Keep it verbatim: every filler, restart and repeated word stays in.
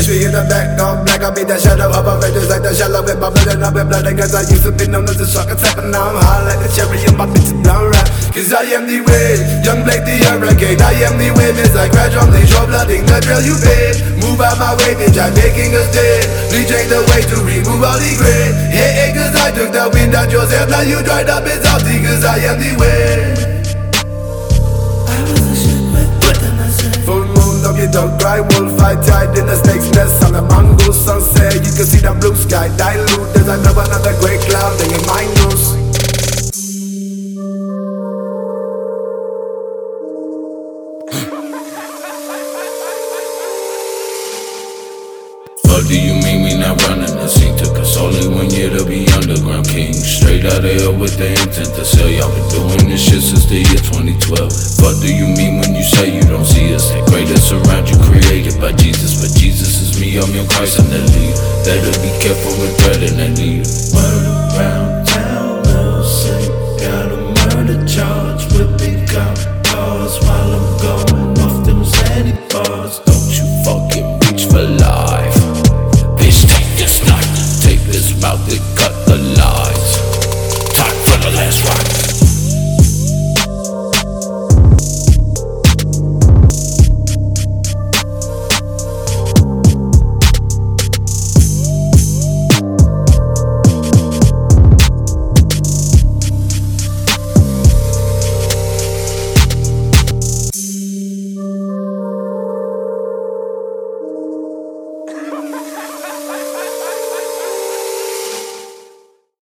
Push me in the back, on black, I be that shadow of a just like the shallow with my blood and I've been blooding. Cause I used to be known as a shark attack, but now I'm high like the cherry and my bitch is blown right. Cause I am the wave, young Blake the hurricane. I am the wave, it's like gradually show blooding the drill you paid. Move out my way, bitch, I'm making us dead. Please change the way to remove all the grit. Yeah, cause I took the wind out yourself, now you dried up, it's salty. Cause I am the wave. I was a shit, but then I said Full moon, love you, don't cry. Wolf fight tied in the snake's nest on the mango sunset. You can see the blue sky dilute. There's another, another great cloud in your mind goes. What do you mean we not running the scene? Took us only one year to be underground king. Straight out of here with the intent to sell. Y'all been doing this shit since the year twenty twelve. What do you mean when you say you don't see us? That greatest around you created by Jesus. But Jesus is me, I'm your Christ, I'm the leader. Better be careful with thread and that leader. Word around